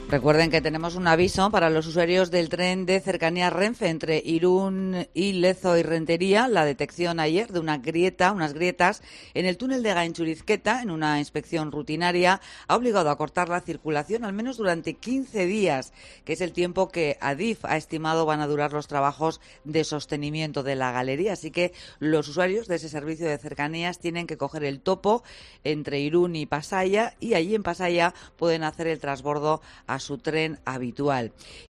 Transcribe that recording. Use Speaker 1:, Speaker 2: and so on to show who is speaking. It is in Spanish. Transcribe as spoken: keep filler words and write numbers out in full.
Speaker 1: Recuerden que tenemos un aviso para los usuarios del tren de cercanías Renfe entre Irún y Lezo y Rentería. La detección ayer de una grieta, unas grietas en el túnel de Gaintxurizketa, en una inspección rutinaria, ha obligado a cortar la circulación al menos durante quince días, que es el tiempo que Adif ha estimado van a durar los trabajos de sostenimiento de la galería. Así que los usuarios de ese servicio de cercanías tienen que coger el topo entre Irún y Pasaia, y allí en Pasaia pueden hacer el transbordo a su tren habitual.